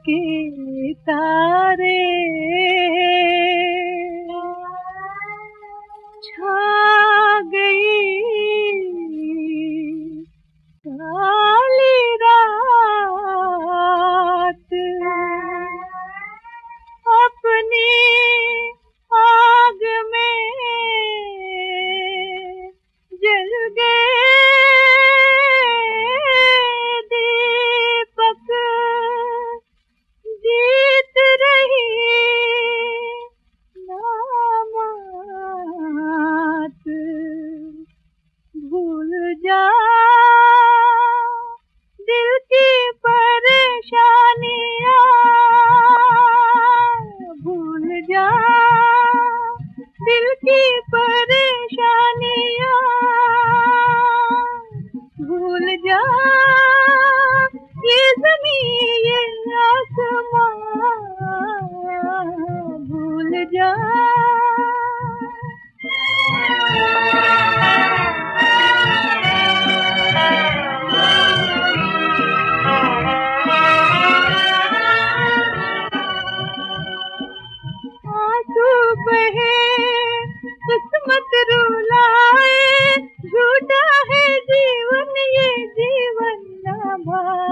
के तारे छा गई काली रात अपनी आग में जल गए दीपक जीत रही नामात भूल जा दिल की परेशानियाँ भूल जा दिल की परेशानियाँ भूल जा ये ज़मीन ये आसमां भूल जा आंसू बहे किस्मत रुलाए झूठा है जीवन ये जीवन ना भाए